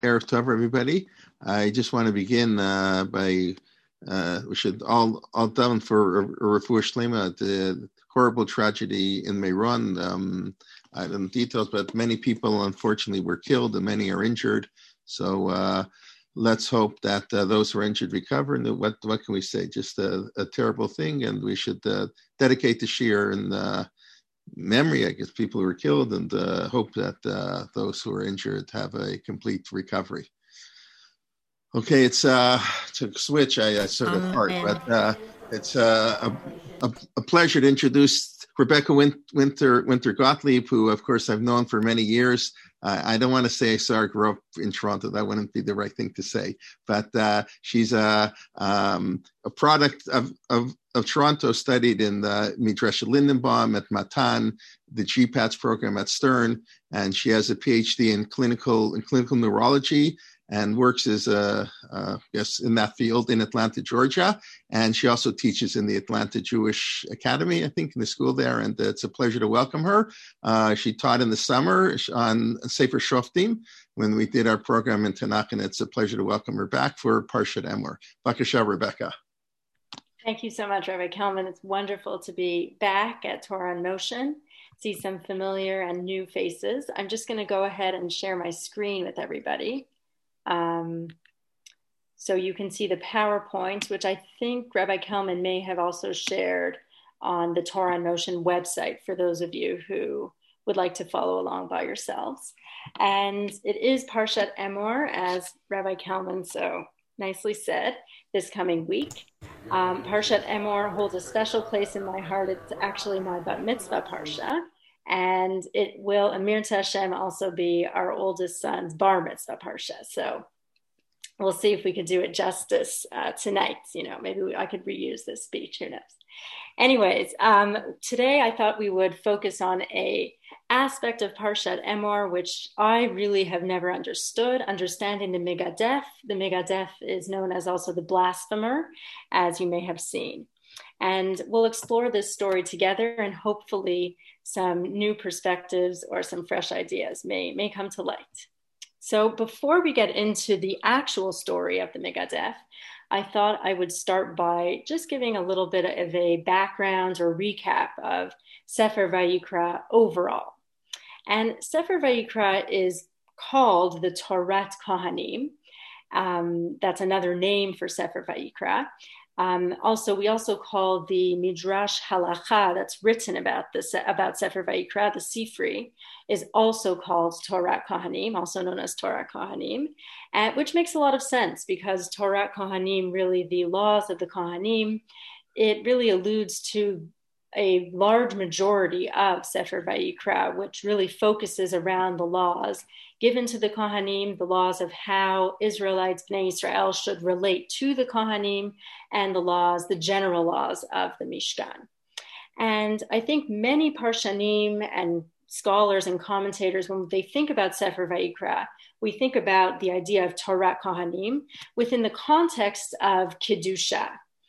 Erev Tov, everybody. I just want to begin by we should all daven for a refuah shlema, the horrible tragedy in Meron. I don't know details, but many people unfortunately were killed and many are injured. So let's hope that those who are injured recover. And what can we say? Just a terrible thing, and we should dedicate the shir in memory, I guess, people who were killed, and hope that those who are injured have a complete recovery. Okay, it's to switch. I sort of part, but it's a pleasure to introduce Rebecca Winter Gottlieb, who, of course, I've known for many years. I don't want to say I saw her grow up in Toronto. That wouldn't be the right thing to say. But she's a product of Toronto, studied in the Midrasha Lindenbaum at Matan, the GPATS program at Stern, and she has a PhD in clinical neurology and works as in that field in Atlanta, Georgia. And she also teaches in the Atlanta Jewish Academy, I think, in the school there. And it's a pleasure to welcome her. She taught in the summer on Sefer Shoftim when we did our program in Tanakh, and it's a pleasure to welcome her back for Parshat Emor. Bakasha, Rebecca. Thank you so much, Rabbi Kelman. It's wonderful to be back at Torah in Motion, see some familiar and new faces. I'm just going to go ahead and share my screen with everybody. So you can see the PowerPoint, which I think Rabbi Kelman may have also shared on the Torah in Motion website for those of you who would like to follow along by yourselves. And it is Parshat Emor, as Rabbi Kelman so nicely said, this coming week. Parshat Emor holds a special place in my heart. It's actually my bat mitzvah parsha, and it will, Amir Hashem, also be our oldest son's bar mitzvah parsha. So we'll see if we could do it justice tonight. Maybe I could reuse this speech, who knows. Anyways, today I thought we would focus on a aspect of Parshat Emor, which I really have never understood, understanding the Megadef. The Megadef is known as also the blasphemer, as you may have seen. And we'll explore this story together, and hopefully some new perspectives or some fresh ideas may come to light. So before we get into the actual story of the Megadef, I thought I would start by just giving a little bit of a background or recap of Sefer Vayikra overall. And Sefer Vayikra is called the Torat Kohanim. That's another name for Sefer Vayikra. We also call the Midrash Halacha that's written about Sefer Vayikra, the Sifri, is also called Torah Kohanim, also known as Torah Kohanim, which makes a lot of sense because Torah Kohanim, really the laws of the Kohanim, it really alludes to a large majority of Sefer Vayikra, which really focuses around the laws given to the Kohanim, the laws of how Israelites, Bnei Israel, should relate to the Kohanim, and the general laws of the Mishkan. And I think many Parshanim and scholars and commentators, when they think about Sefer Vayikra, we think about the idea of Torah Kohanim within the context of Kedusha.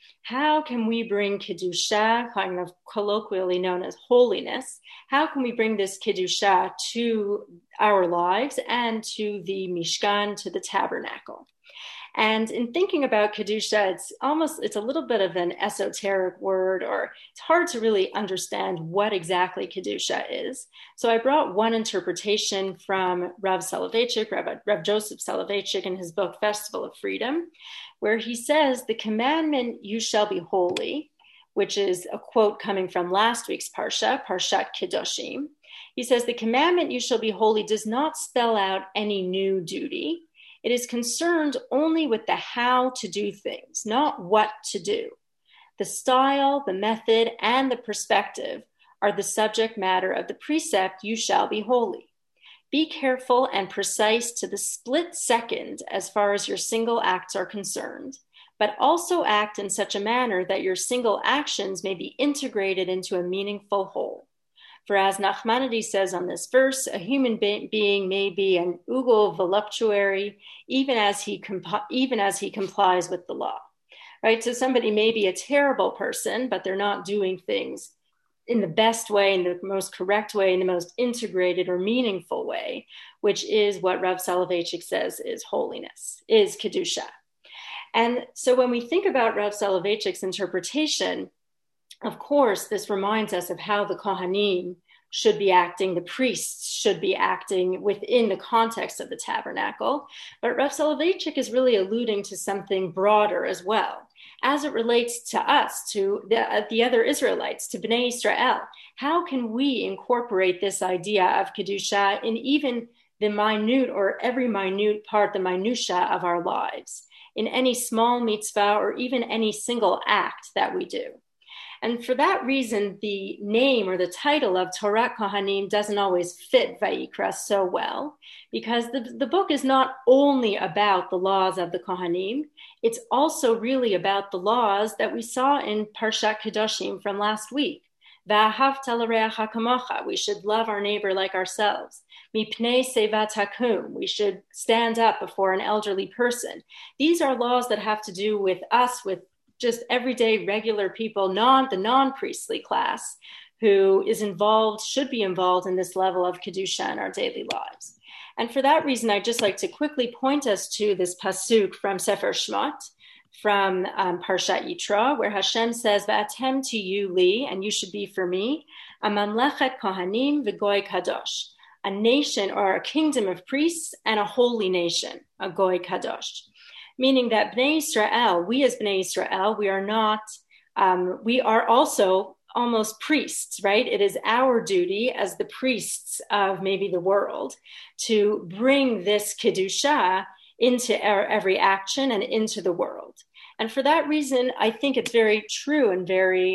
How can we bring Kedusha, kind of colloquially known as holiness, how can we bring this Kedusha to our lives and to the Mishkan, to the tabernacle? And in thinking about Kedusha, it's a little bit of an esoteric word, or it's hard to really understand what exactly Kedusha is. So I brought one interpretation from Rav Soloveitchik, Rav Joseph Soloveitchik, in his book, Festival of Freedom, where he says, the commandment, you shall be holy, which is a quote coming from last week's Parsha, Parshat Kedoshim. He says, the commandment, you shall be holy, does not spell out any new duty. It is concerned only with the how to do things, not what to do. The style, the method, and the perspective are the subject matter of the precept, you shall be holy. Be careful and precise to the split second as far as your single acts are concerned, but also act in such a manner that your single actions may be integrated into a meaningful whole. For as Nachmanides says on this verse, a human being may be an ugol voluptuary even as he complies with the law. Right? So somebody may be a terrible person, but they're not doing things in the best way, in the most correct way, in the most integrated or meaningful way, which is what Rav Soloveitchik says is holiness, is Kedusha. And so when we think about Rav Soloveitchik's interpretation, of course, this reminds us of how the Kohanim should be acting, the priests should be acting within the context of the tabernacle. But Rav Soloveitchik is really alluding to something broader as well, as it relates to us, to the other Israelites, to Bnei Israel. How can we incorporate this idea of Kedusha in even the minute or every minute part, the minutia of our lives, in any small mitzvah or even any single act that we do? And for that reason, the name or the title of Torat Kohanim doesn't always fit Vayikra so well, because the book is not only about the laws of the Kohanim, it's also really about the laws that we saw in Parshat Kedoshim from last week. V'ahavta l'reacha kamocha, we should love our neighbor like ourselves. Mipnei sevat hakum, we should stand up before an elderly person. These are laws that have to do with us, with just everyday regular people, the non-priestly class, who is involved, should be involved in this level of Kedusha in our daily lives. And for that reason, I'd just like to quickly point us to this pasuk from Sefer Shmot, from Parshat Yitro, where Hashem says, "V'atem tiyu li," and you should be for me, "a mamlechet kohanim v'goy kadosh," a nation or a kingdom of priests and a holy nation, a goy kadosh. Meaning that Bnei Israel, we as Bnei Israel, we are also almost priests, right? It is our duty as the priests of maybe the world to bring this Kedusha into our every action and into the world. And for that reason, I think it's very true and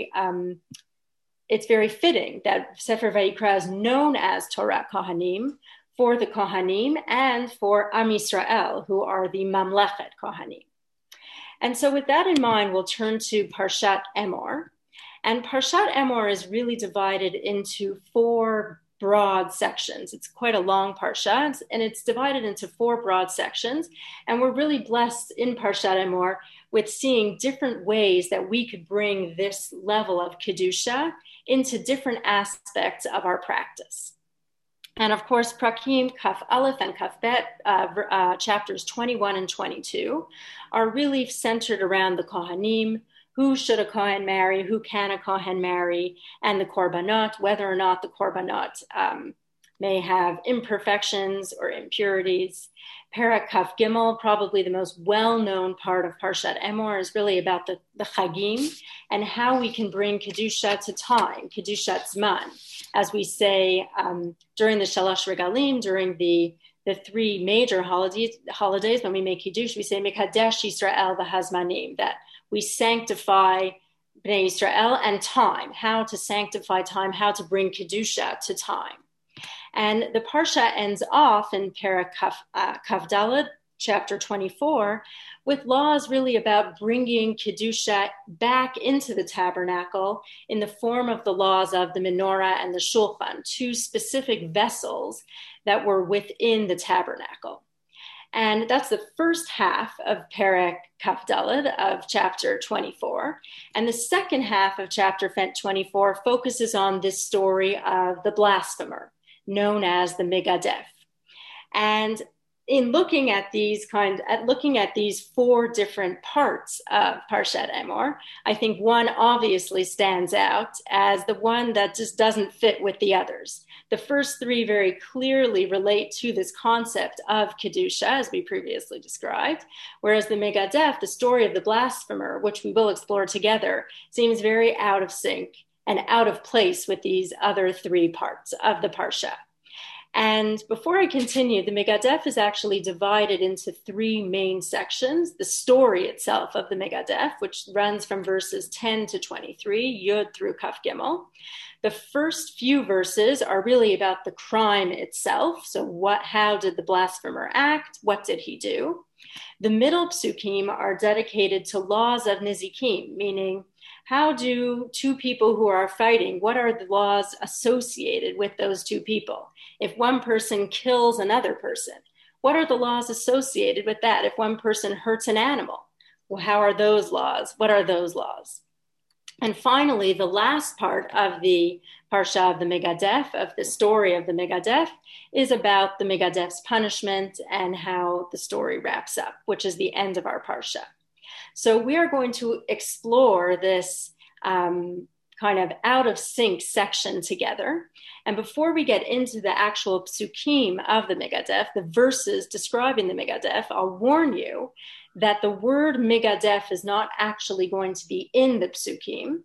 it's very fitting that Sefer Vayikra is known as Torat Kohanim, for the Kohanim and for Am Yisrael, who are the Mamlechet Kohanim. And so with that in mind, we'll turn to Parshat Emor. And Parshat Emor is really divided into 4 broad sections. It's quite a long parsha, and it's divided into 4 broad sections. And we're really blessed in Parshat Emor with seeing different ways that we could bring this level of Kedusha into different aspects of our practice. And of course, Prakim Kaf Aleph and Kaf Bet, chapters 21 and 22, are really centered around the Kohanim. Who should a Kohen marry? Who can a Kohen marry? And the Korbanot, whether or not the Korbanot may have imperfections or impurities. Perek Kaf Gimel, probably the most well-known part of Parshat Emor, is really about the Chagim and how we can bring Kedusha to time, Kedushat Zman. As we say during the Shalosh Regalim, during the 3 major holidays, when we make Kiddush, we say Mekadesh Yisrael v'hazmanim, that we sanctify Bnei Yisrael and time, how to sanctify time, how to bring Kedusha to time. And the Parsha ends off in Perek Kaf Daled, chapter 24, with laws really about bringing Kedusha back into the tabernacle in the form of the laws of the menorah and the shulchan, 2 specific vessels that were within the tabernacle. And that's the first half of Perek Kaf Daled of chapter 24. And the second half of chapter 24 focuses on this story of the blasphemer, known as the Megadef. And in looking at these 4 different parts of Parshat Emor, I think one obviously stands out as the one that just doesn't fit with the others. The first 3 very clearly relate to this concept of Kedusha, as we previously described, whereas the Megadef, the story of the blasphemer, which we will explore together, seems very out of sync and out of place with these other 3 parts of the Parsha. And before I continue, the Megadef is actually divided into 3 main sections. The story itself of the Megadef, which runs from verses 10 to 23, Yud through Kaf Gimel. The first few verses are really about the crime itself. So how did the blasphemer act? What did he do? The middle psukim are dedicated to laws of Nizikim, meaning how do 2 people who are fighting, what are the laws associated with those 2 people? If one person kills another person, what are the laws associated with that? If one person hurts an animal, well, how are those laws? What are those laws? And finally, the last part of the Parsha of the Megadef, of the story of the Megadef, is about the Megadef's punishment and how the story wraps up, which is the end of our Parsha. So we are going to explore this kind of out of sync section together. And before we get into the actual psukim of the Megadef, the verses describing the Megadef, I'll warn you that the word Megadef is not actually going to be in the psukim.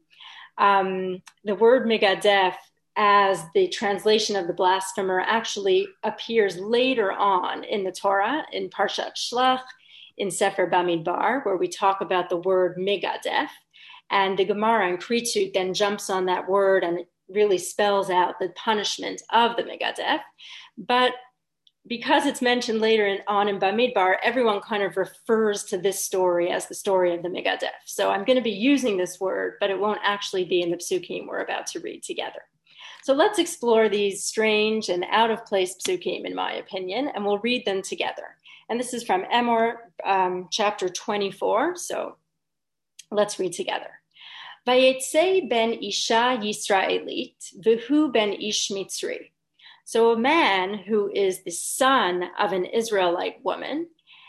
The word Megadef, as the translation of the blasphemer, actually appears later on in the Torah, in Parshat Shlach, in Sefer Bamidbar, where we talk about the word Megadef. And the Gemara in Kritut then jumps on that word and it really spells out the punishment of the Megadef. But because it's mentioned later on in Bamidbar, everyone kind of refers to this story as the story of the Megadef. So I'm going to be using this word, but it won't actually be in the psukim we're about to read together. So let's explore these strange and out-of-place psukim, in my opinion, and we'll read them together. And this is from Emor, chapter 24. So let's read together. Vayetze ben isha Yisraelit, v'hu ben ish Mitzri. So a man who is the son of an Israelite woman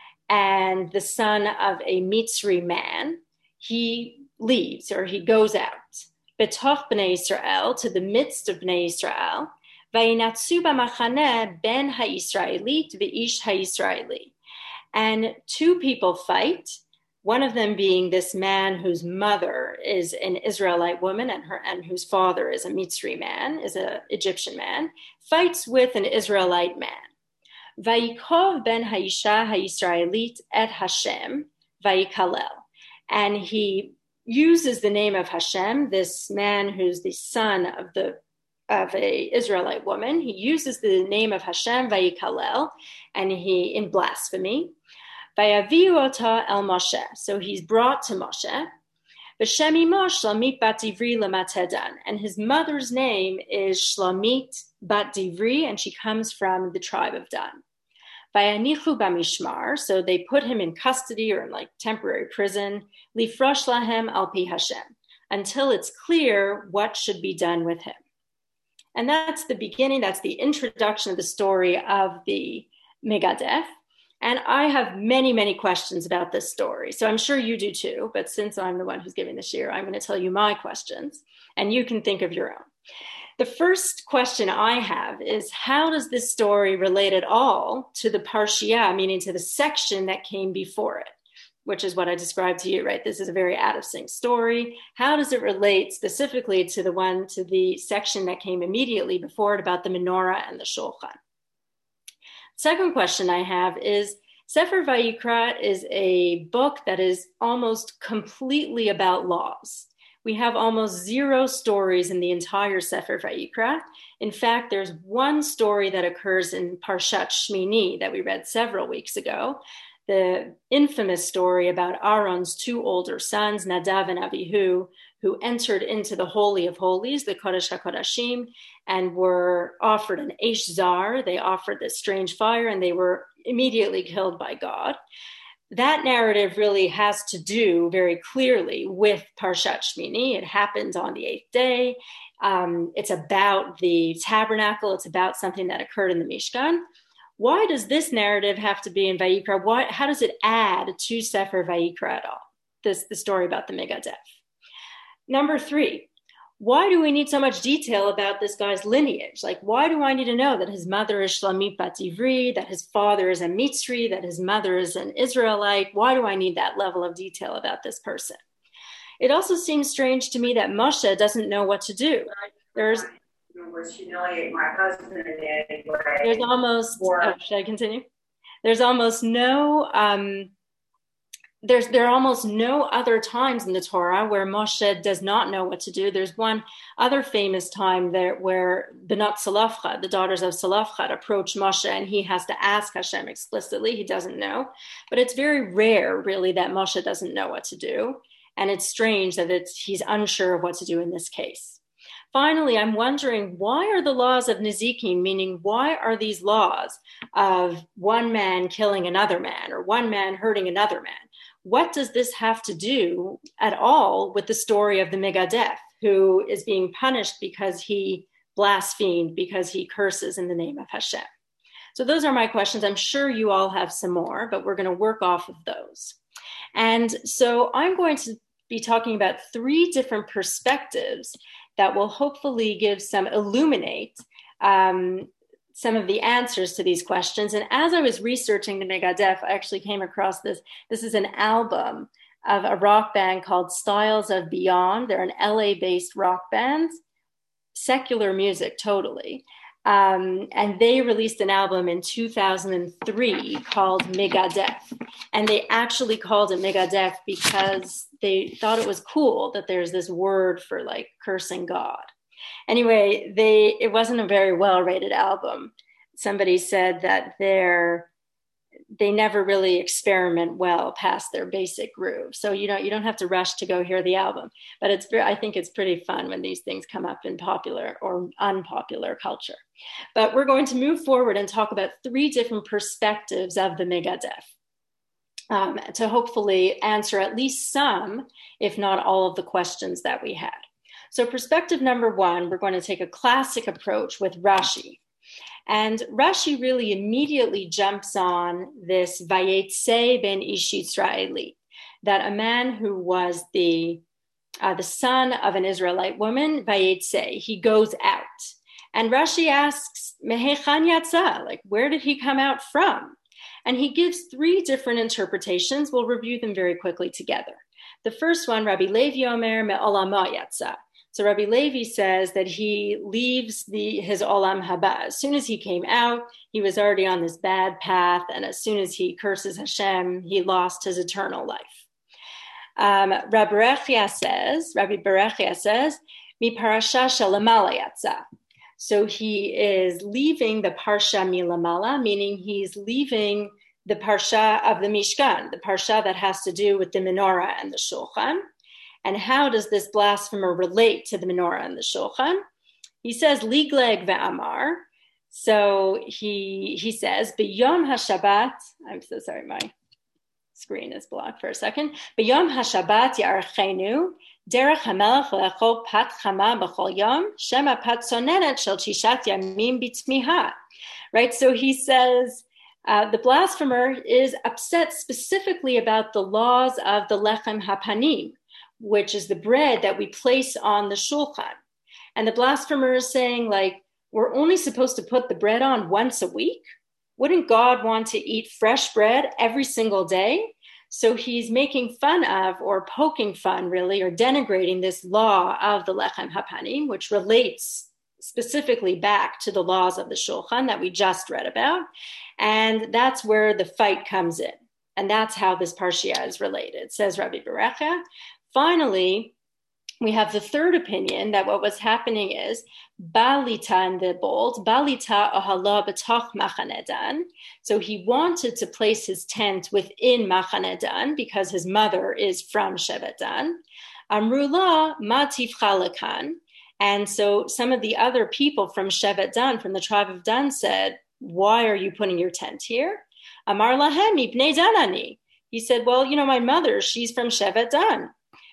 and the son of a Mitzri man, he leaves or he goes out. Betoch b'nei Israel, to the midst of b'nei Israel, vayinatzu b'machaneh ben ha-Yisraelit v'ish ha-Yisraeli. And two people fight, one of them being this man whose mother is an Israelite woman and whose father is a Mitzri man, is an Egyptian man, fights with an Israelite man. Vayikov ben haisha ha-Yisraelit et Hashem vayikalel. And he uses the name of Hashem, this man who's the son of a Israelite woman. He uses the name of Hashem vayikalel, and he in blasphemy. Vayaviu ota el Moshe. So he's brought to Moshe. V'shem imo Shlomit bat Divri l'matedan. And his mother's name is Shlomit bat Divri, and she comes from the tribe of Dan. Vayanichu b'mishmar. So they put him in custody or in like temporary prison. Lifrosh lahem al pi Hashem. Until it's clear what should be done with him. And that's the beginning, that's the introduction of the story of the Megadef. And I have many, many questions about this story. So I'm sure you do too. But since I'm the one who's giving the shir, I'm going to tell you my questions. And you can think of your own. The first question I have is, how does this story relate at all to the Parshiah, meaning to the section that came before it, which is what I described to you, right? This is a very out of sync story. How does it relate specifically to the section that came immediately before it about the menorah and the shulchan? Second question I have is, Sefer Vayikra is a book that is almost completely about laws. We have almost zero stories in the entire Sefer Vayikra. In fact, there's one story that occurs in Parshat Shmini that we read several weeks ago, the infamous story about Aaron's two older sons, Nadav and Avihu, who entered into the Holy of Holies, the Kodesh HaKodashim, and were offered an Eish Zar. They offered this strange fire, and they were immediately killed by God. That narrative really has to do very clearly with Parshat Shmini. It happens on the 8th day. It's about the tabernacle. It's about something that occurred in the Mishkan. Why does this narrative have to be in Vayikra? How does it add to Sefer Vayikra at all? The story about the Megadef. Number 3, why do we need so much detail about this guy's lineage? Like, why do I need to know that his mother is Shlomit bat Divri, that his father is a Mitzri, that his mother is an Israelite? Why do I need that level of detail about this person? It also seems strange to me that Moshe doesn't know what to do. There's almost, should I continue? There's almost no, there are almost no other times in the Torah where Moshe does not know what to do. There's one other famous time there where Benot Salafchad, the daughters of Salafchad, approach Moshe and he has to ask Hashem explicitly. He doesn't know. But it's very rare, really, that Moshe doesn't know what to do. And it's strange that he's unsure of what to do in this case. Finally, I'm wondering, why are the laws of Nezikim, meaning why are these laws of one man killing another man or one man hurting another man? what does this have to do at all with the story of the Megadeth, who is being punished because he blasphemed, because he curses in the name of Hashem? So those are my questions. I'm sure you all have some more, but we're going to work off of those. And so I'm going to be talking about 3 different perspectives that will hopefully illuminate some of the answers to these questions. And as I was researching the Megadeth, I actually came across this. This is an album of a rock band called Styles of Beyond. They're an LA-based rock band, secular music totally. And they released an album in 2003 called Megadeth. And they actually called it Megadeth because they thought it was cool that there's this word for like cursing God. Anyway, it wasn't a very well-rated album. Somebody said that they never really experiment well past their basic groove. So you don't have to rush to go hear the album. But I think it's pretty fun when these things come up in popular or unpopular culture. But we're going to move forward and talk about 3 different perspectives of the Megadeth to hopefully answer at least some, if not all, of the questions that we had. So perspective number 1, we're going to take a classic approach with Rashi. And Rashi really immediately jumps on this Vayetze ben Ish Yisraeli, that a man who was the son of an Israelite woman, Vayetze, he goes out. And Rashi asks, Mehechan yatsa, like where did he come out from? And he gives 3 different interpretations. We'll review them very quickly together. The first one, Rabbi Levi Omer me'olamo yatsa. So Rabbi Levi says that he leaves his olam haba. As soon as he came out, he was already on this bad path. And as soon as he curses Hashem, he lost his eternal life. Rabbi Berechia says, mi parasha shalamala yatsa. So he is leaving the parsha milamala, meaning he's leaving the parsha of the Mishkan, the parsha that has to do with the menorah and the shulchan. And how does this blasphemer relate to the menorah and the shulchan? He says, Ligleg ve'amar. So he says, B'yom HaShabbat, I'm so sorry, my screen is blocked for a second. B'yom HaShabbat ya'archenu, derech hamelech le'echol pat chama b'chol yom, shema pat sonenet shel tishat yamim b'tzmiha. Right, so he says, the blasphemer is upset specifically about the laws of the lechem hapanim, which is the bread that we place on the shulchan. And the blasphemer is saying, like, we're only supposed to put the bread on once a week? Wouldn't God want to eat fresh bread every single day? So he's making fun of, or poking fun really, or denigrating this law of the lechem hapanim, which relates specifically back to the laws of the shulchan that we just read about. And that's where the fight comes in. And that's how this parsha is related, says Rabbi Berechia. Finally, we have the third opinion that what was happening is Balita in the bold, Balita ohala b'toch Machaneh Dan. So he wanted to place his tent within Machaneh Dan because his mother is from Shevet Dan. Amrula ma tifcha lekan. And so some of the other people from Shevet Dan, from the tribe of Dan, said, why are you putting your tent here? Amar lahem ibnei Dan ani. He said, well, my mother, she's from Shevet Dan.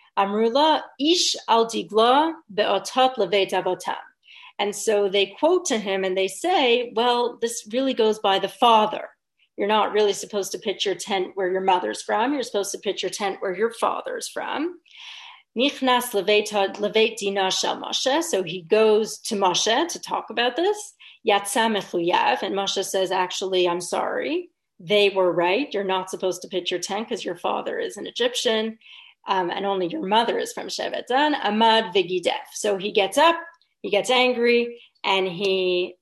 Amrula ish al digla be'otot levet avotam. And so they quote to him and they say, well, this really goes by the father. You're not really supposed to pitch your tent where your mother's from. You're supposed to pitch your tent where your father's from. Nichnas levet dina shel Moshe. So he goes to Moshe to talk about this. Yatsa mechuyav. And Moshe says, actually, I'm sorry. They were right. You're not supposed to pitch your tent because your father is an Egyptian. And only your mother is from Shevet Dan, Amad Vigidef. So he gets up, he gets angry, and he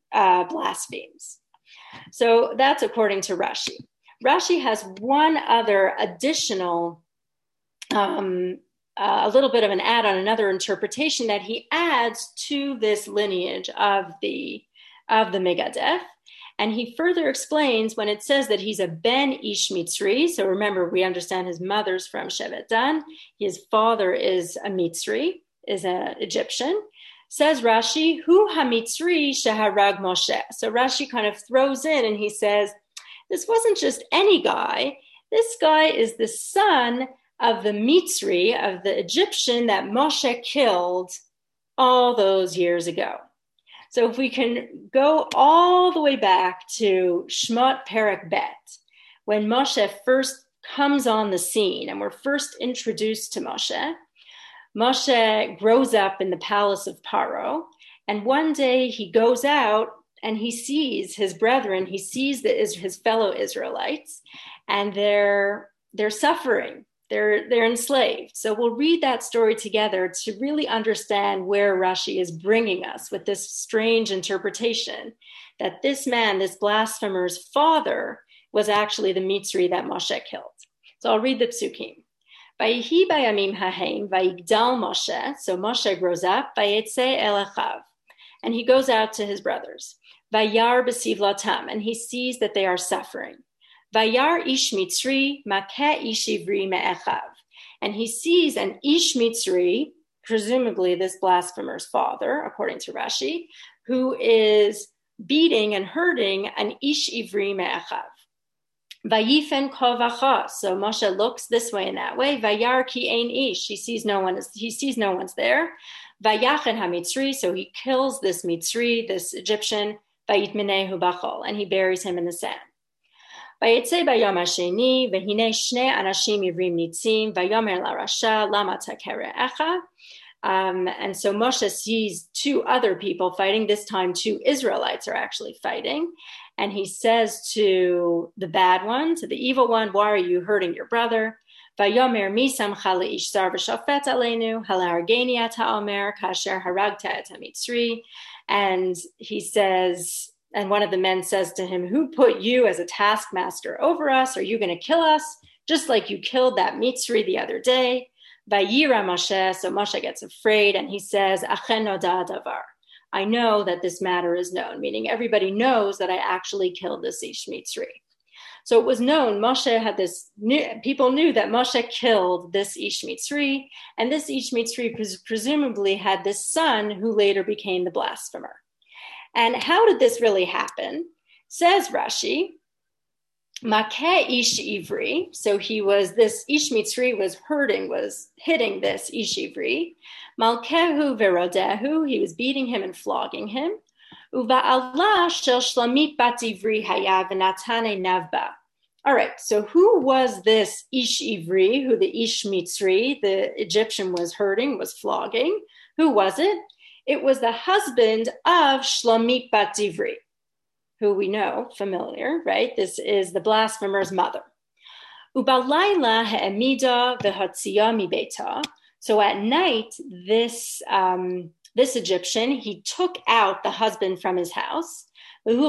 blasphemes. So that's according to Rashi. Rashi has one other additional, a little bit of an add-on, another interpretation that he adds to this lineage of the Megadeth. And he further explains when it says that he's a Ben Ish Mitzri. So remember, we understand his mother's from Shevet Dan. His father is a Mitzri, is an Egyptian. Says Rashi, Hu HaMitzri Sheharag Moshe. So Rashi kind of throws in and he says, this wasn't just any guy. This guy is the son of the Mitzri, of the Egyptian that Moshe killed all those years ago. So if we can go all the way back to Shmot Perek Bet, when Moshe first comes on the scene and we're first introduced to Moshe, Moshe grows up in the palace of Paro, and one day he goes out and he sees his brethren, he sees his fellow Israelites, and they're suffering. They're enslaved. So we'll read that story together to really understand where Rashi is bringing us with this strange interpretation that this man, this blasphemer's father, was actually the Mitzri that Moshe killed. So I'll read the psukim. Vayihi bayamim hahem vayigdal Moshe. So Moshe grows up. Vayetze el achav, and he goes out to his brothers. Vayar b'sivlatam, and he sees that they are suffering. Vayar ish mitzri makeh ish ivri me'echav, and he sees an ish mitzri, presumably this blasphemer's father, according to Rashi, who is beating and hurting an ish ivri me'echav. Vayifen kovacha. So Moshe looks this way and that way. Vayar ki ein ish. He sees no one's there. Vayachen hamitzri. So he kills this mitzri, this Egyptian. Vayitminehu bachol, and he buries him in the sand. Vayetze bayom hasheni vehine shnei anashim ivrim nitzim vayomer la rasha lama takere echa. And so Moshe sees two other people fighting. This time, two Israelites are actually fighting. And he says to the bad one, to the evil one, why are you hurting your brother? Vayomer misam chala ish zar v'shafet aleinu halargeni ata omer kasher haragta et hamitzri. And he says, and one of the men says to him, who put you as a taskmaster over us? Are you going to kill us? Just like you killed that Mitzri the other day. Vayira Moshe. So Moshe gets afraid and he says, Achen noda davar. I know that this matter is known, meaning everybody knows that I actually killed this Ish Mitzri. So it was known, people knew that Moshe killed this Ish Mitzri, and this Ish Mitzri presumably had this son who later became the blasphemer. And how did this really happen? Says Rashi, Makeh Ish Ivri, so this Ish Mitzri was hitting this Ish Ivri, Malkehu Verodehu, he was beating him and flogging him, Uva'Allah shel Shlamit bat Ivri haya v'natane navba. All right, so who was this Ish Ivri, who the Ish Mitzri, the Egyptian, was flogging? Who was it? It was the husband of Shlamit bat Ivri, who we know, familiar, right? This is the blasphemer's mother. Ubalayla ha'emida v'hatziyah mibeita. So at night, this Egyptian, he took out the husband from his house. So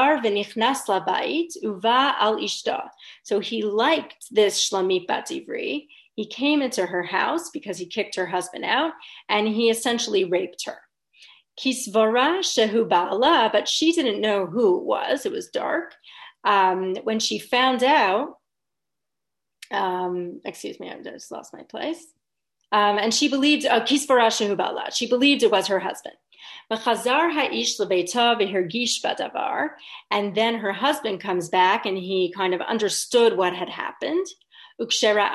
he liked this Shlamit bat Ivri. He came into her house because he kicked her husband out, and he essentially raped her. Kisvara shehu ba'ala, but she didn't know who it was. It was dark. When she found out, excuse me, I just lost my place. And she believed, Kisvara shehu ba'ala, she believed it was her husband. And then her husband comes back and he kind of understood what had happened. And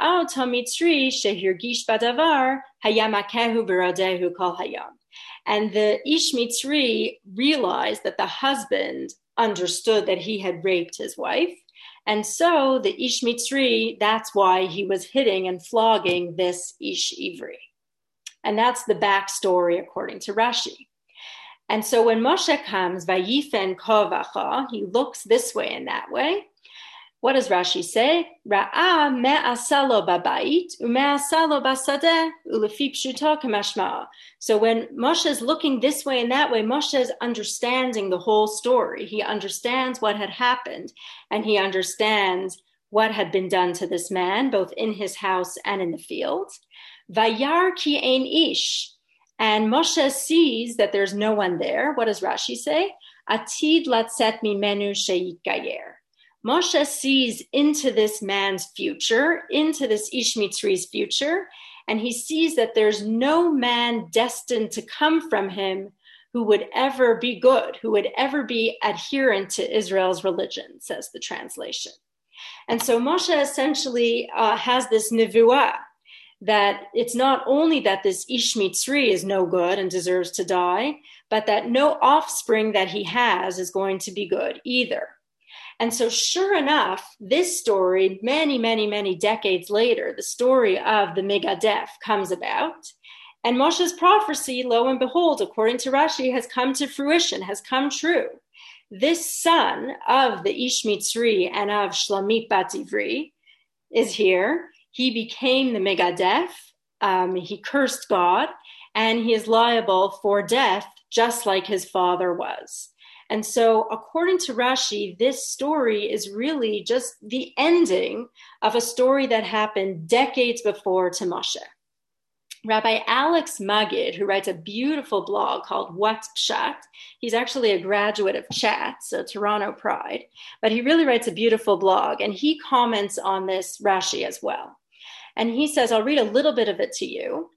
the Ish Mitzri realized that the husband understood that he had raped his wife. And so the Ish Mitzri, that's why he was hitting and flogging this Ish Ivri. And that's the backstory according to Rashi. And so when Moshe comes, Vayifen kovacha, he looks this way and that way. What does Rashi say? Ra'a me'asalo babait u'me'asalo basadeh u'lefi pshuto k'mashma'a. So when Moshe is looking this way and that way, Moshe is understanding the whole story. He understands what had happened, and he understands what had been done to this man, both in his house and in the field. Vayar ki ein ish. And Moshe sees that there's no one there. What does Rashi say? Atid latzet mimenu sheitgayer. Moshe sees into this man's future, into this Ish Mitzri's future, and he sees that there's no man destined to come from him who would ever be good, who would ever be adherent to Israel's religion, says the translation. And so Moshe essentially has this nevuah, that it's not only that this Ish Mitzri is no good and deserves to die, but that no offspring that he has is going to be good either. And so sure enough, this story, many, many, many decades later, the story of the Megadef comes about. And Moshe's prophecy, lo and behold, according to Rashi, has come to fruition, has come true. This son of the Ish Mitzri and of Shlamit Bat Ivri is here. He became the Megadef. He cursed God, and he is liable for death, just like his father was. And so, according to Rashi, this story is really just the ending of a story that happened decades before to Moshe. Rabbi Alex Magid, who writes a beautiful blog called What's Pshat, he's actually a graduate of Chat, so Toronto Pride, but he really writes a beautiful blog, and he comments on this Rashi as well. And he says, I'll read a little bit of it to you.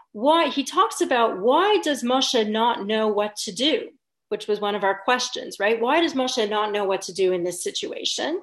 He talks about, why does Moshe not know what to do? Which was one of our questions, right? Why does Moshe not know what to do in this situation?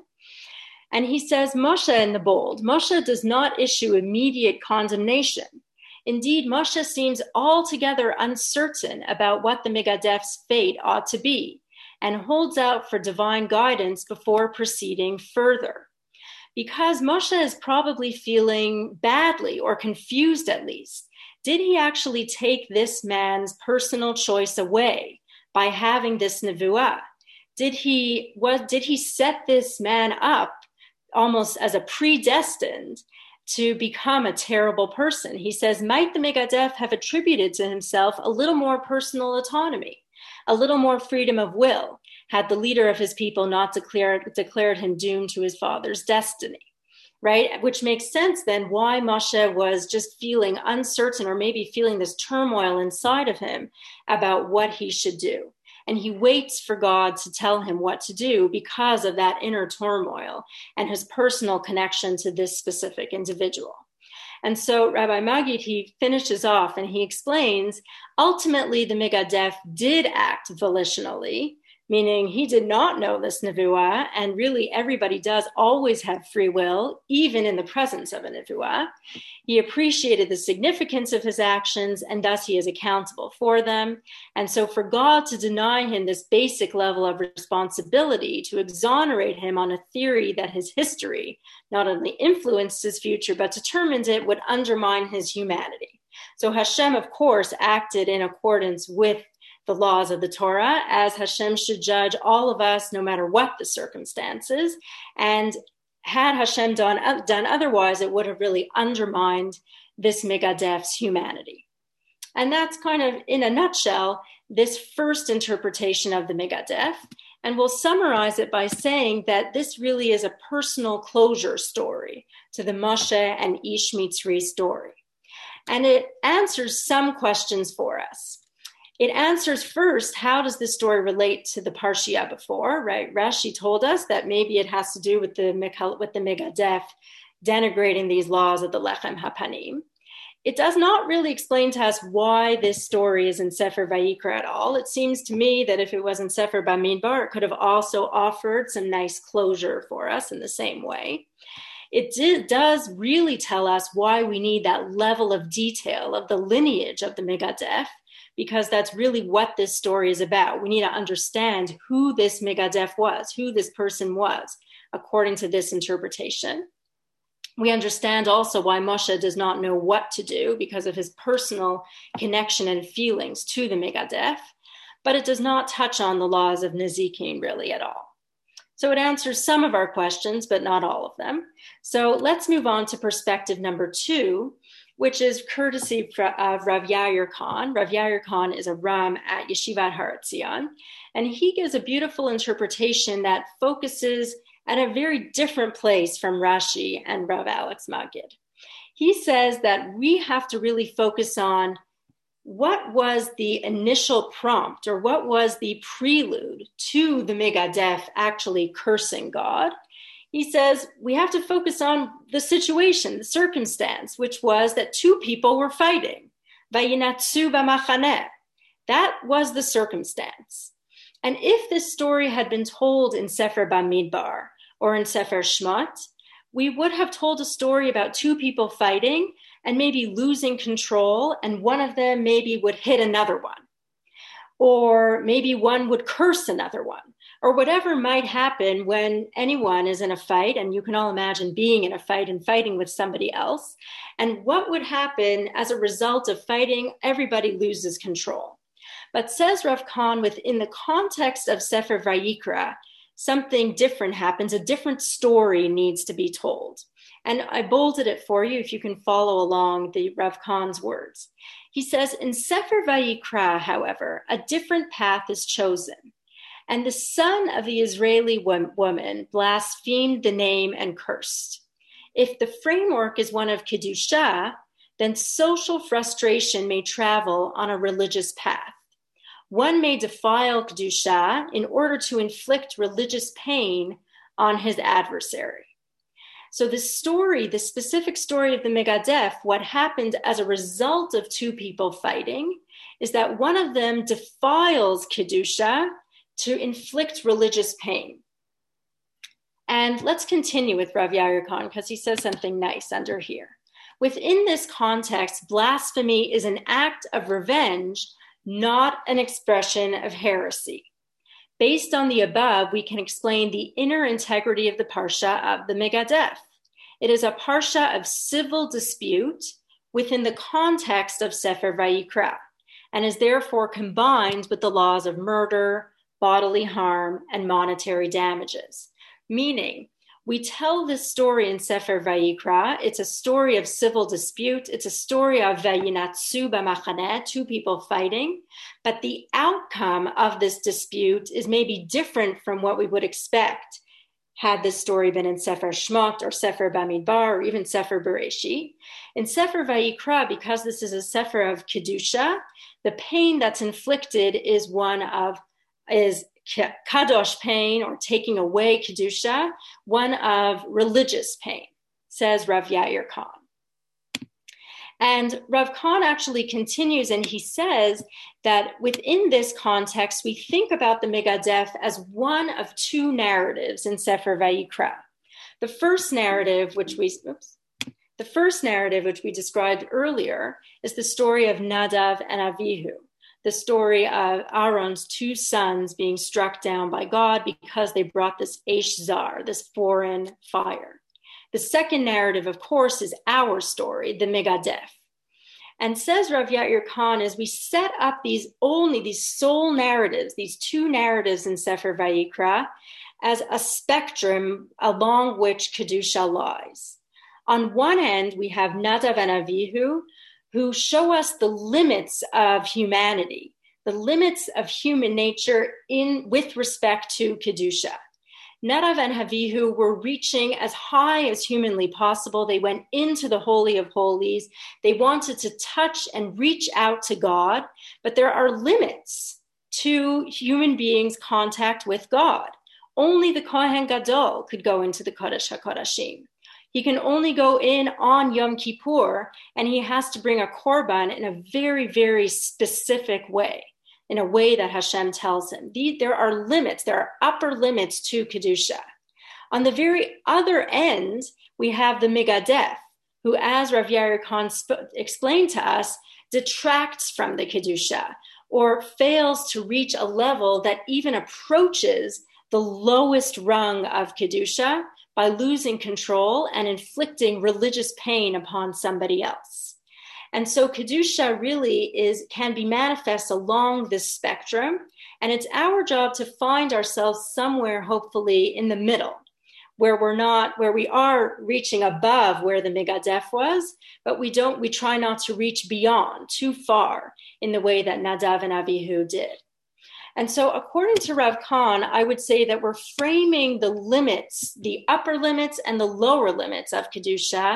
And he says, Moshe in the bold, Moshe does not issue immediate condemnation. Indeed, Moshe seems altogether uncertain about what the Megadef's fate ought to be, and holds out for divine guidance before proceeding further. Because Moshe is probably feeling badly, or confused at least. Did he actually take this man's personal choice away by having this nevuah? Did he set this man up almost as a predestined to become a terrible person? He says, might the Megadef have attributed to himself a little more personal autonomy, a little more freedom of will, had the leader of his people not declared him doomed to his father's destiny, right? Which makes sense then why Moshe was just feeling uncertain, or maybe feeling this turmoil inside of him about what he should do. And he waits for God to tell him what to do because of that inner turmoil and his personal connection to this specific individual. And so Rabbi Magid, he finishes off and he explains, ultimately the Megadef did act volitionally, meaning he did not know this nevuah, and really everybody does always have free will, even in the presence of a nevuah. He appreciated the significance of his actions, and thus he is accountable for them. And so for God to deny him this basic level of responsibility, to exonerate him on a theory that his history not only influenced his future, but determined it, would undermine his humanity. So Hashem, of course, acted in accordance with the laws of the Torah, as Hashem should judge all of us, no matter what the circumstances. And had Hashem done otherwise, it would have really undermined this Megadef's humanity. And that's kind of, in a nutshell, this first interpretation of the Megadef. And we'll summarize it by saying that this really is a personal closure story to the Moshe and Ish Mitzri story. And it answers some questions for us. It answers first, how does this story relate to the Parshiah before, right? Rashi told us that maybe it has to do with the Megadef denigrating these laws of the Lechem HaPanim. It does not really explain to us why this story is in Sefer Vayikra at all. It seems to me that if it was in Sefer Bamidbar, it could have also offered some nice closure for us in the same way. It does really tell us why we need that level of detail of the lineage of the Megadef, because that's really what this story is about. We need to understand who this Megadef was, who this person was, according to this interpretation. We understand also why Moshe does not know what to do because of his personal connection and feelings to the Megadef, but it does not touch on the laws of Nezikin really at all. So it answers some of our questions, but not all of them. So let's move on to perspective number 2, which is courtesy of Rav Yair Khan. Rav Yair Khan is a Ram at Yeshivat Har Etzion, and he gives a beautiful interpretation that focuses at a very different place from Rashi and Rav Alex Magid. He says that we have to really focus on what was the initial prompt, or what was the prelude to the Megadef actually cursing God. He says we have to focus on the situation, the circumstance, which was that 2 people were fighting. Vayinatsu b'machaneh. That was the circumstance. And if this story had been told in Sefer Bamidbar, or in Sefer Shmot, we would have told a story about two people fighting and maybe losing control, and one of them maybe would hit another one. Or maybe one would curse another one, or whatever might happen when anyone is in a fight, and you can all imagine being in a fight and fighting with somebody else. And what would happen as a result of fighting? Everybody loses control. But says Rav Kahn, within the context of Sefer Vayikra, something different happens, a different story needs to be told. And I bolded it for you if you can follow along the Rav Kahn's words. He says, in Sefer Vayikra, however, a different path is chosen. And the son of the Israeli woman blasphemed the name and cursed. If the framework is one of Kedusha, then social frustration may travel on a religious path. One may defile Kedusha in order to inflict religious pain on his adversary. So the story, the specific story of the Megadef, what happened as a result of two people fighting is that one of them defiles Kedusha to inflict religious pain. And let's continue with Rav Yair Kahn because he says something nice under here. Within this context, blasphemy is an act of revenge, not an expression of heresy. Based on the above, we can explain the inner integrity of the Parsha of the Megadef. It is a Parsha of civil dispute within the context of Sefer Vayikra, and is therefore combined with the laws of murder, bodily harm, and monetary damages. Meaning, we tell this story in Sefer Vayikra. It's a story of civil dispute. It's a story of Vayinatsu b'machaneh, two people fighting. But the outcome of this dispute is maybe different from what we would expect had this story been in Sefer Shmot or Sefer Bamidbar or even Sefer Bereshit. In Sefer Vayikra, because this is a Sefer of Kedusha, the pain that's inflicted is kadosh pain, or taking away Kedusha, one of religious pain, says Rav Yair Kahn. And Rav Kahn actually continues, and he says that within this context, we think about the Megadef as one of two narratives in Sefer Vayikra. The first narrative, which we described earlier, is the story of Nadav and Avihu, the story of Aaron's two sons being struck down by God because they brought this Eish Zar, this foreign fire. The second narrative, of course, is our story, the Megadef. And says Rav Yair Kahn, as we set up these sole narratives, these two narratives in Sefer Vayikra, as a spectrum along which Kedusha lies. On one end, we have Nadav and Avihu, who show us the limits of humanity, the limits of human nature with respect to Kedusha. Nadav and Avihu were reaching as high as humanly possible. They went into the Holy of Holies. They wanted to touch and reach out to God, but there are limits to human beings' contact with God. Only the Kohen Gadol could go into the Kodesh HaKodashim. He can only go in on Yom Kippur, and he has to bring a korban in a very, very specific way, in a way that Hashem tells him. There are limits, there are upper limits to Kedusha. On the very other end, we have the Megadef, who, as Rav Yair Kahn explained to us, detracts from the Kedusha, or fails to reach a level that even approaches the lowest rung of Kedusha, by losing control and inflicting religious pain upon somebody else. And so Kedusha really can be manifest along this spectrum, and it's our job to find ourselves somewhere, hopefully, in the middle, where we are reaching above where the Megadef was, but we try not to reach beyond too far in the way that Nadav and Avihu did. And so according to Rav Kahn, I would say that we're framing the limits, the upper limits and the lower limits of Kedusha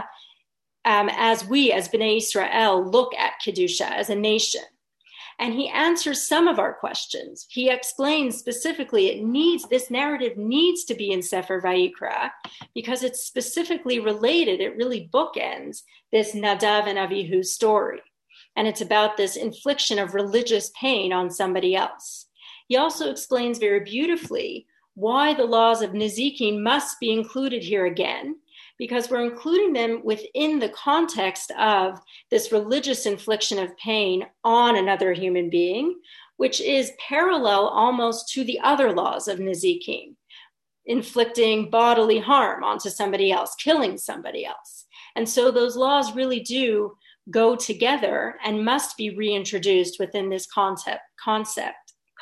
as we, as Bnei Israel, look at Kedusha as a nation. And he answers some of our questions. He explains specifically this narrative needs to be in Sefer Vayikra because it's specifically related, it really bookends this Nadav and Avihu story. And it's about this infliction of religious pain on somebody else. He also explains very beautifully why the laws of Nezikin must be included here again, because we're including them within the context of this religious infliction of pain on another human being, which is parallel almost to the other laws of Nezikin, inflicting bodily harm onto somebody else, killing somebody else. And so those laws really do go together and must be reintroduced within this context,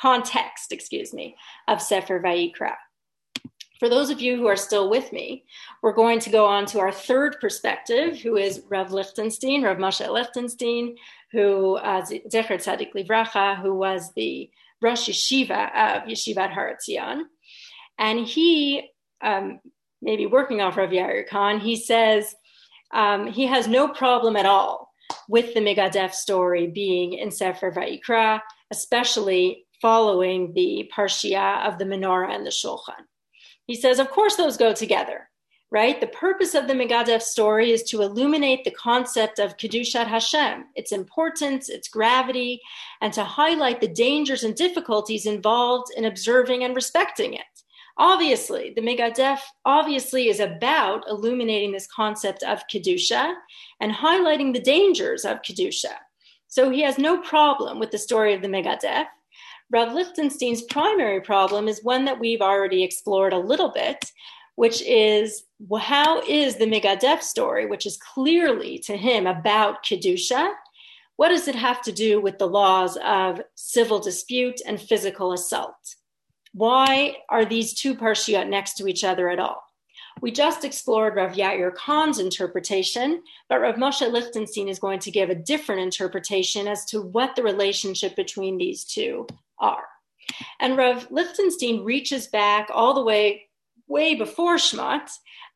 of Sefer Vayikra. For those of you who are still with me, we're going to go on to our third perspective, who is Rav Lichtenstein, Rav Moshe Lichtenstein, who, Zecher Tzadik Livracha, who was the Rosh Yeshiva of Yeshivat Har Etzion. And he, maybe working off Rav Yair Khan, he says he has no problem at all with the Megadef story being in Sefer Vayikra, especially following the Parshiah of the Menorah and the Shulchan. He says, of course, those go together, right? The purpose of the Megadef story is to illuminate the concept of Kedushat Hashem, its importance, its gravity, and to highlight the dangers and difficulties involved in observing and respecting it. Obviously, the Megadef obviously is about illuminating this concept of Kedusha and highlighting the dangers of Kedusha. So he has no problem with the story of the Megadef. Rav Lichtenstein's primary problem is one that we've already explored a little bit, which is, well, how is the Megadef story, which is clearly to him about Kedusha, what does it have to do with the laws of civil dispute and physical assault? Why are these two parshiot next to each other at all? We just explored Rav Yair Khan's interpretation, but Rav Moshe Lichtenstein is going to give a different interpretation as to what the relationship between these two are. And Rav Lichtenstein reaches back all the way before Shemot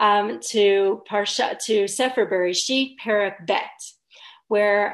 to Sefer Bereshit, Perek Bet, where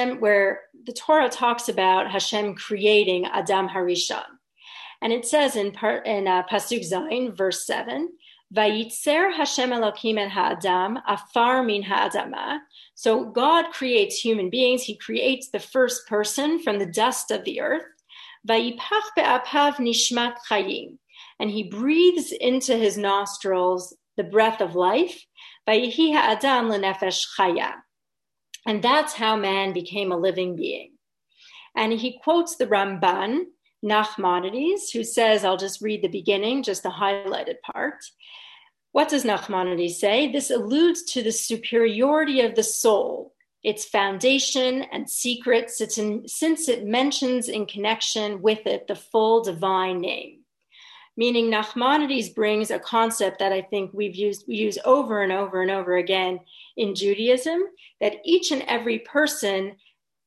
the Torah talks about Hashem creating Adam Harishon. And it says in Pasuk Zayin, verse 7, Vayitzer Hashem Elokim et ha'adam afar min ha'adama. So God creates human beings. He creates the first person from the dust of the earth. Vayipach be'apav nishmat chayim. And he breathes into his nostrils the breath of life. Vayihi ha'adam lenefesh chaya. And that's how man became a living being. And he quotes the Ramban, Nachmanides, who says, I'll just read the beginning, just the highlighted part. What does Nachmanides say? This alludes to the superiority of the soul, its foundation and secrets, since it mentions in connection with it the full divine name. Meaning Nachmanides brings a concept that I think we use over and over and over again in Judaism, that each and every person,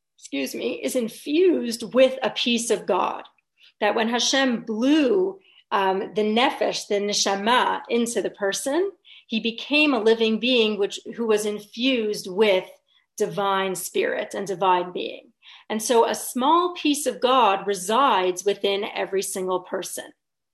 is infused with a piece of God. That when Hashem blew the nefesh, the neshama, into the person, he became a living being who was infused with divine spirit and divine being. And so a small piece of God resides within every single person.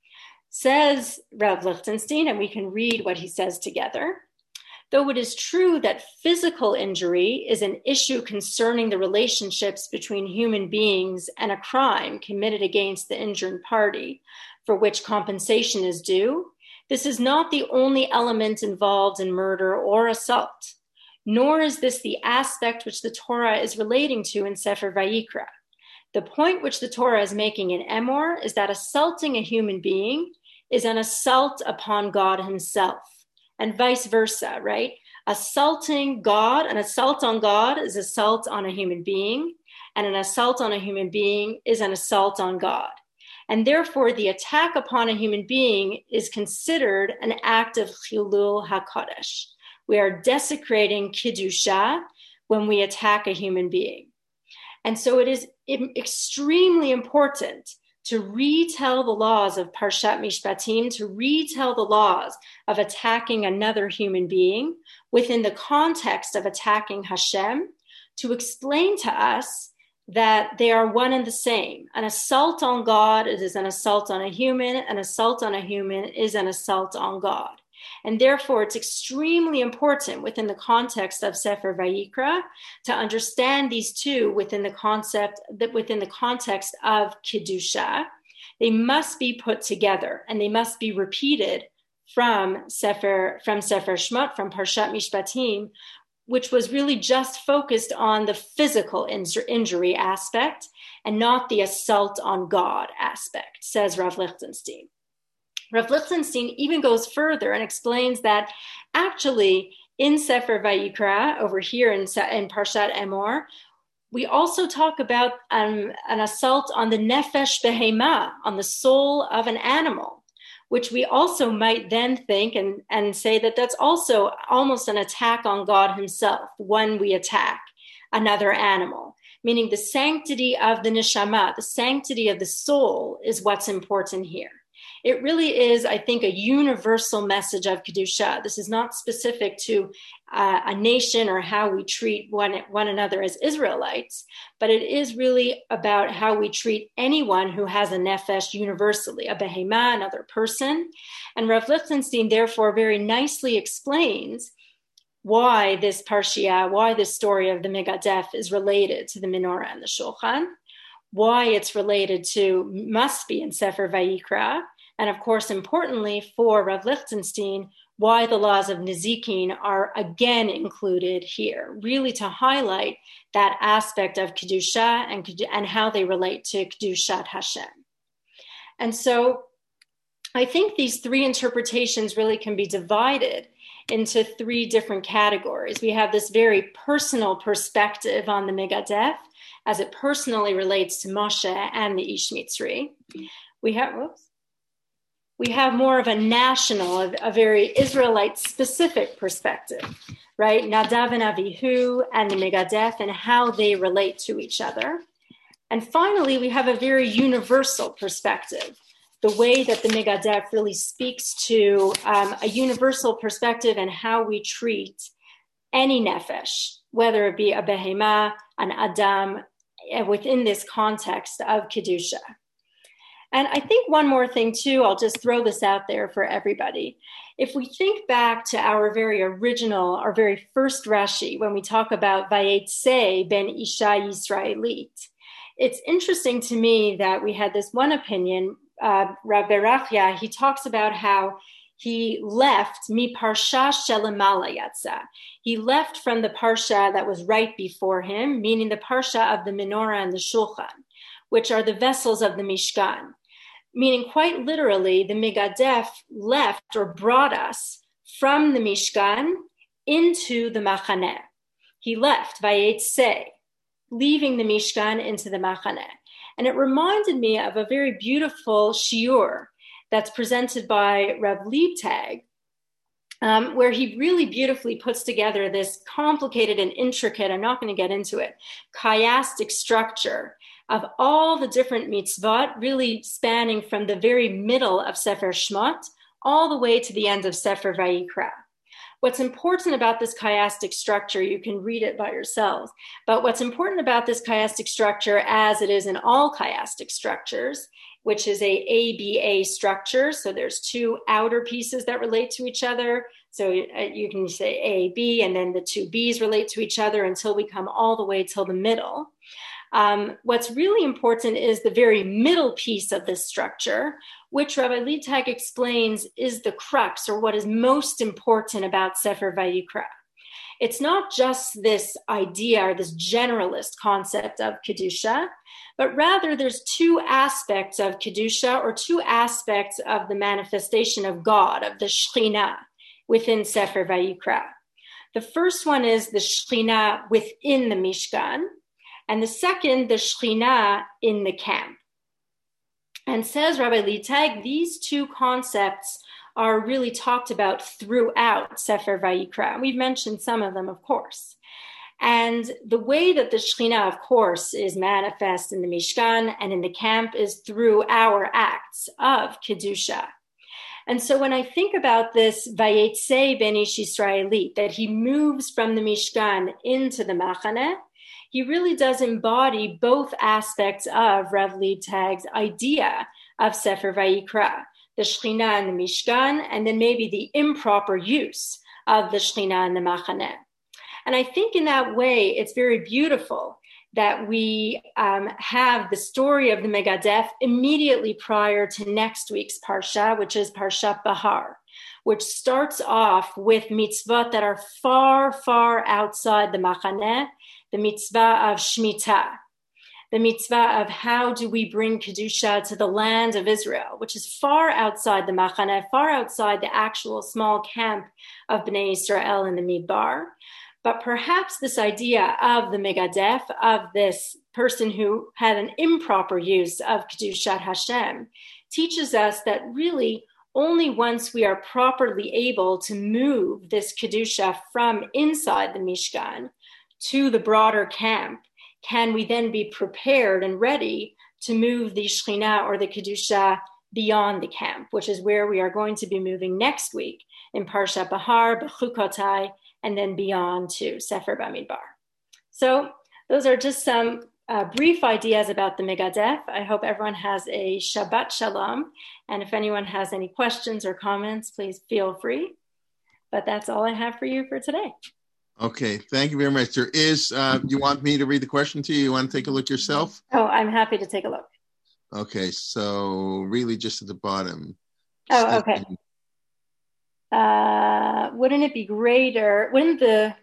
Says Rav Lichtenstein, and we can read what he says together. Though it is true that physical injury is an issue concerning the relationships between human beings and a crime committed against the injured party for which compensation is due, this is not the only element involved in murder or assault, nor is this the aspect which the Torah is relating to in Sefer Vayikra. The point which the Torah is making in Emor is that assaulting a human being is an assault upon God himself. And vice versa, right? Assaulting God, an assault on God is assault on a human being, and an assault on a human being is an assault on God. And therefore, the attack upon a human being is considered an act of Chilul HaKadosh. We are desecrating Kiddusha when we attack a human being. And so it is extremely important to retell the laws of Parshat Mishpatim, to retell the laws of attacking another human being within the context of attacking Hashem, to explain to us that they are one and the same. An assault on God is an assault on a human. An assault on a human is an assault on God. And therefore, it's extremely important within the context of Sefer Vayikra to understand these two within the context of Kiddusha, They must be put together and they must be repeated from Sefer Shemot, from Parshat Mishpatim, which was really just focused on the physical injury aspect and not the assault on God aspect, says Rav Lichtenstein. Rav Lichtenstein even goes further and explains that actually in Sefer Vayikra, over here in Parshat Emor, we also talk about an assault on the nefesh behema, on the soul of an animal, which we also might then think and say that that's also almost an attack on God himself when we attack another animal, meaning the sanctity of the neshama, the sanctity of the soul is what's important here. It really is, I think, a universal message of Kedusha. This is not specific to a nation or how we treat one another as Israelites, but it is really about how we treat anyone who has a nefesh universally, a behema, another person. And Rav Lichtenstein, therefore, very nicely explains why this parshia, why this story of the Megadef is related to the menorah and the shulchan, why it's related to, must be in Sefer Vayikra, and of course, importantly for Rav Lichtenstein, why the laws of Nezikin are again included here, really to highlight that aspect of Kedusha and how they relate to Kedushat Hashem. And so I think these three interpretations really can be divided into three different categories. We have this very personal perspective on the Megadef as it personally relates to Moshe and the Ish Mitzri. We have more of a national, a very Israelite-specific perspective, right? Nadav and Avihu and the Megadef and how they relate to each other. And finally, we have a very universal perspective, the way that the Megadef really speaks to a universal perspective and how we treat any nefesh, whether it be a behema, an adam, within this context of Kedusha. And I think one more thing, too, I'll just throw this out there for everybody. If we think back to our very original, our very first Rashi, when we talk about Vayetze ben Isha Yisraelit, it's interesting to me that we had this one opinion, Rav Berachia, he talks about how he left mi parsha shelemala yatsa. He left from the parsha that was right before him, meaning the parsha of the menorah and the shulchan, which are the vessels of the Mishkan. Meaning quite literally, the Megadef left or brought us from the Mishkan into the Machaneh. He left, Vayetze, leaving the Mishkan into the Machaneh. And it reminded me of a very beautiful shiur that's presented by Rav Liebtag, where he really beautifully puts together this complicated and intricate, I'm not going to get into it, chiastic structure of all the different mitzvot, really spanning from the very middle of Sefer Shemot all the way to the end of Sefer Vayikra. What's important about this chiastic structure, you can read it by yourselves, but what's important about this chiastic structure, as it is in all chiastic structures, which is a ABA structure, so there's two outer pieces that relate to each other, so you can say A, B, and then the two B's relate to each other until we come all the way till the middle. What's really important is the very middle piece of this structure, which Rabbi Liebtag explains is the crux, or what is most important about Sefer Vayikra. It's not just this idea or this generalist concept of Kedusha, but rather there's two aspects of Kedusha, or two aspects of the manifestation of God, of the Shekhinah within Sefer Vayikra. The first one is the Shekhinah within the Mishkan, and the second, the Shekhinah in the camp. And says Rabbi Liebtag, these two concepts are really talked about throughout Sefer Vayikra. And we've mentioned some of them, of course. And the way that the Shekhinah, of course, is manifest in the Mishkan and in the camp is through our acts of Kedusha. And so when I think about this Vayetze ben Ish Yisraelit, that he moves from the Mishkan into the Machaneh, he really does embody both aspects of Rav Liebtag's idea of Sefer Vayikra, the Shekhinah and the Mishkan, and then maybe the improper use of the Shekhinah and the Machaneh. And I think in that way, it's very beautiful that we have the story of the Megadef immediately prior to next week's Parsha, which is Parshat Bahar, which starts off with mitzvot that are far, far outside the Machaneh, the mitzvah of Shemitah, the mitzvah of how do we bring Kedusha to the land of Israel, which is far outside the Machaneh, far outside the actual small camp of Bnei Israel in the Midbar. But perhaps this idea of the Megadef, of this person who had an improper use of Kedushat Hashem, teaches us that really only once we are properly able to move this Kedusha from inside the Mishkan to the broader camp, can we then be prepared and ready to move the Shekhinah or the Kedusha beyond the camp, which is where we are going to be moving next week in Parshat Bahar, Bechukotai, and then beyond to Sefer Bamidbar. So those are just some brief ideas about the Megadef. I hope everyone has a Shabbat Shalom. And if anyone has any questions or comments, please feel free. But that's all I have for you for today. Okay, thank you very much. There is, you want me to read the question to you? You want to take a look yourself? Oh, I'm happy to take a look. Okay, so really just at the bottom. Oh, okay. Wouldn't it be greater? Wouldn't the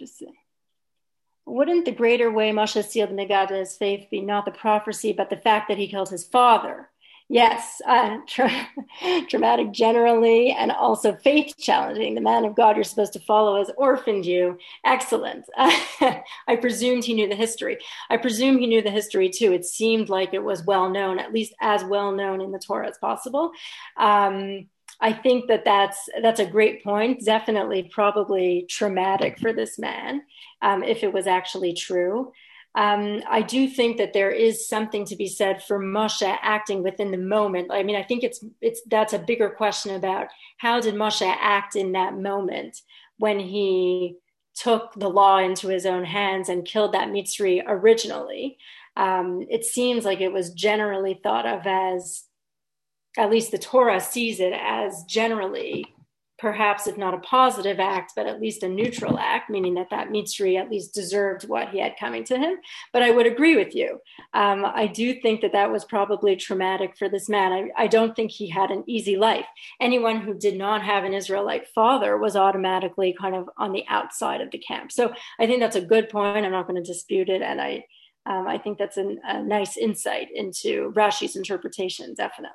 greater way Moshe sealed Megadef's faith be not the prophecy, but the fact that he killed his father? Yes, dramatic generally, and also faith challenging. The man of God you're supposed to follow has orphaned you. Excellent. I presumed he knew the history. I presume he knew the history too. It seemed like it was well known, at least as well known in the Torah as possible. I think that's a great point. Definitely, probably traumatic for this man, if it was actually true. I do think that there is something to be said for Moshe acting within the moment. I mean, I think that's a bigger question about how did Moshe act in that moment when he took the law into his own hands and killed that Mitzri originally. It seems like it was generally thought of as, at least the Torah sees it as generally, perhaps if not a positive act, but at least a neutral act, meaning that Mitzri at least deserved what he had coming to him. But I would agree with you. I do think that was probably traumatic for this man. I don't think he had an easy life. Anyone who did not have an Israelite father was automatically kind of on the outside of the camp. So I think that's a good point. I'm not going to dispute it. And I think that's a nice insight into Rashi's interpretation, definitely.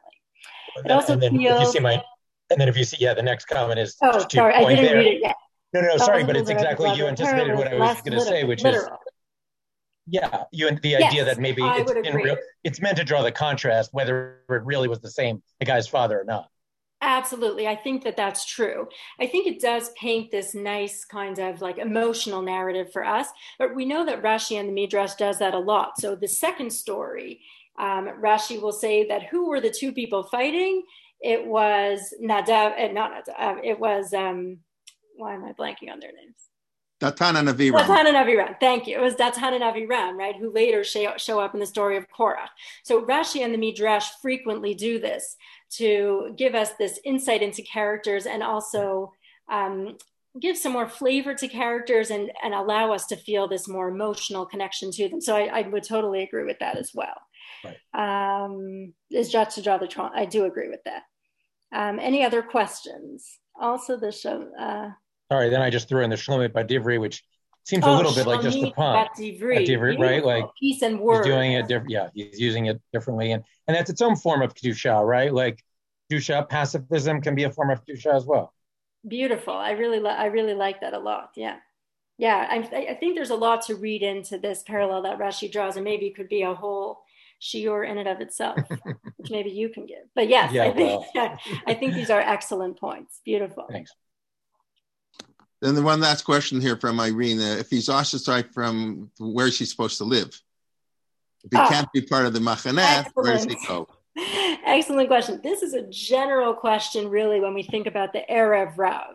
And then if you see, the next comment is. Oh, sorry, I didn't read it yet. No, sorry, but it's exactly, you anticipated what I was going to say, which is, idea that maybe it's meant to draw the contrast, whether it really was the guy's father or not. Absolutely. I think that's true. I think it does paint this nice kind of like emotional narrative for us, but we know that Rashi and the Midrash does that a lot. So the second story, Rashi will say that who were the two people fighting? It was Nadav, it was, why am I blanking on their names? Datan and Aviram. Datan and Aviram, thank you. It was Datan and Aviram, right, who later show up in the story of Korach. So Rashi and the Midrash frequently do this to give us this insight into characters and also give some more flavor to characters and allow us to feel this more emotional connection to them. So I would totally agree with that as well. Right. Is just to draw the Tron. I do agree with that. Any other questions? Also, the show. Sorry, then I just threw in the Shlomit Badivri, which seems a little bit like just the pun. Badivri, right? Like peace and word. He's doing it different. Yeah, he's using it differently, and that's its own form of kedusha, right? Like kedusha, pacifism can be a form of kedusha as well. Beautiful. I really like that a lot. Yeah. I think there's a lot to read into this parallel that Rashi draws, and maybe it could be a whole shiur in and of itself, which maybe you can give. But yes, I think these are excellent points. Beautiful. Thanks. Then the one last question here from Irene. If he's ostracized from where is he supposed to live? If he can't be part of the Machaneh, where does he go? Excellent question. This is a general question, really, when we think about the Erev Rav,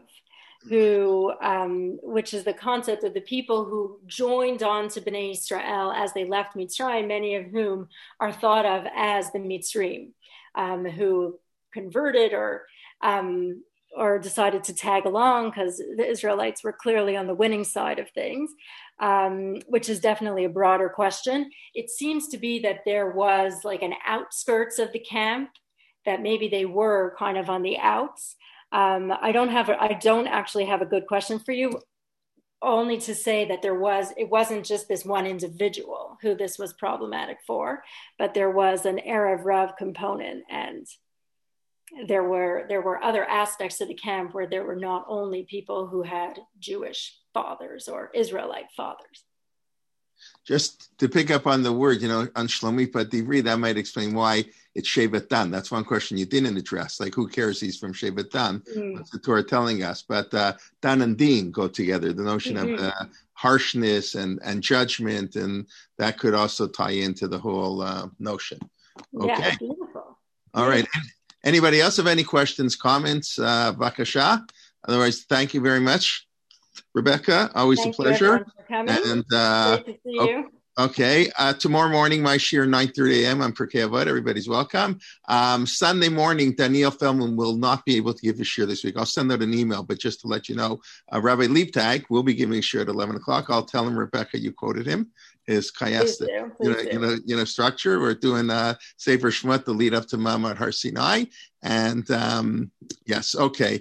which is the concept of the people who joined on to Bnei Israel as they left Mitzrayim, many of whom are thought of as the Mitzrim, who converted or or decided to tag along because the Israelites were clearly on the winning side of things, which is definitely a broader question. It seems to be that there was like an outskirts of the camp, that maybe they were kind of on the outs. I don't actually have a good question for you, only to say that it wasn't just this one individual who this was problematic for, but there was an Erev Rav component, and there were other aspects of the camp where there were not only people who had Jewish fathers or Israelite fathers. Just to pick up on the word, on Shlomit Badivri, that might explain why it's Shevet Dan. That's one question you didn't address. Like, who cares? He's from Shevet Dan. That's the Torah telling us. But Dan and Din go together. The notion of harshness and judgment, and that could also tie into the whole notion. Okay. Yeah, beautiful. All right. Anybody else have any questions, comments? Bakasha? Otherwise, thank you very much, Rebecca. Always a pleasure. Thank you, everyone, for coming. Great to see you. Okay. Tomorrow morning, my shir, 9:30 a.m. on Pirkei Avot. Everybody's welcome. Sunday morning, Daniel Feldman will not be able to give a shir this week. I'll send out an email, but just to let you know, Rabbi Liebtag will be giving a shir at 11 o'clock. I'll tell him, Rebecca, you quoted him. His Kayas, structure. We're doing Sefer Shemot, the lead up to Mamad Har Sinai. And yes, okay.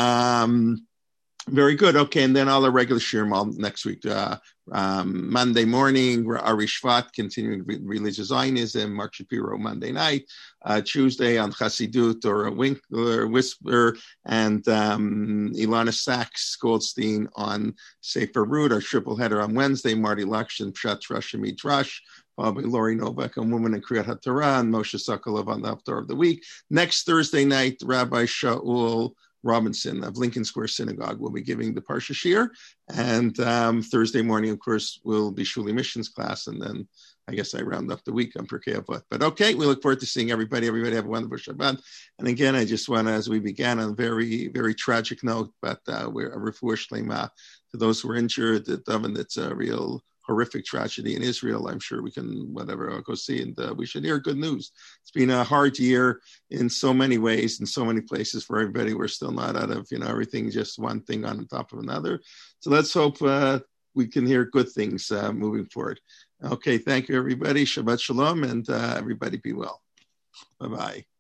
Very good. Okay, and then all the regular shirim all next week. Monday morning, Ari Shvat continuing religious Zionism. Mark Shapiro Monday night. Tuesday on Chassidut or Winkler Whisper, and Ilana Sachs Goldstein on Sefer Root. Our triple header on Wednesday. Marty Lakshin Pshat Rush and Midrash. Probably Lori Novak on Women in Kriyat HaTorah, and Moshe Sokolov on the Haftarah of the Week. Next Thursday night, Rabbi Shaul Robinson of Lincoln Square Synagogue will be giving the Parsha Shir, and Thursday morning, of course, will be Shuli Missions class, and then I guess I round up the week on Pirkei Avot. But okay, we look forward to seeing everybody. Everybody have a wonderful Shabbat. And again, I just want to, as we began on a very, very tragic note, but we're a refuah shlema to those who were injured. It's a real horrific tragedy in Israel. I'm sure we can, I'll go see, and we should hear good news. It's been a hard year in so many ways, in so many places for everybody. We're still not out of, everything, just one thing on top of another. So let's hope we can hear good things moving forward. Okay, thank you, everybody. Shabbat Shalom, and everybody be well. Bye-bye.